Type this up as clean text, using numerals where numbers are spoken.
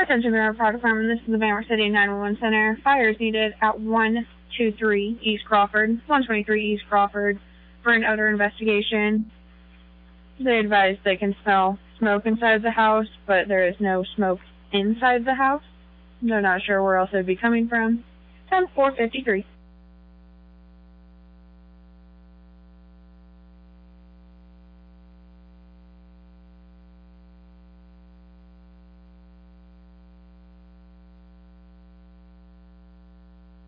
Attention, Vanwart Fire Department. This is the Vanwart City 911 Center. Fire is needed at 123 East Crawford, 123 East Crawford for an odor investigation. They advise they can smell smoke inside the house, but there is no smoke inside the house. They're not sure where else it would be coming from. 10-453.